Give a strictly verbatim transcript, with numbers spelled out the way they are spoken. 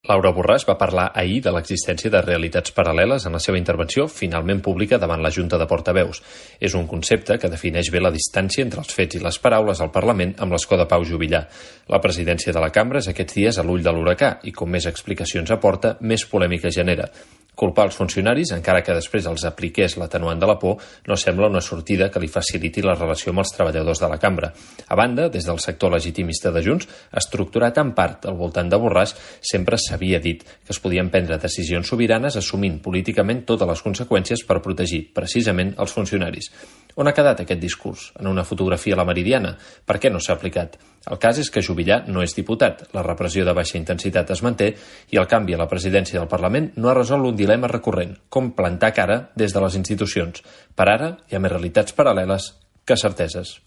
Laura Borràs va parlar ahir de l'existència de realitats paral·leles en la seva intervenció finalment pública davant la Junta de Portaveus. És un concepte que defineix bé la distància entre els fets i les paraules al Parlament amb l'escó de Pau Juvillà. La presidència de la cambra és aquests dies a l'ull de l'huracà i com més explicacions aporta, més polèmica genera. Culpar els funcionaris, encara que després els apliqués l'atenuant de la por, no sembla una sortida que li faciliti la relació amb els treballadors de la cambra. A banda, des del sector legitimista de Junts, estructurat en part al voltant de Borràs, sempre s'havia dit que es podien prendre decisions sobiranes assumint políticament totes les conseqüències per protegir, precisament, els funcionaris. On ha quedat aquest discurs? En una fotografia a la Meridiana? Per què no s'ha aplicat? El cas és que Juvillà no és diputat, la repressió de baixa intensitat es manté i el canvi a la presidència del Parlament no ha resolt un dilema recurrent, com plantar cara des de les institucions. Per ara hi ha més realitats paral·leles que certeses.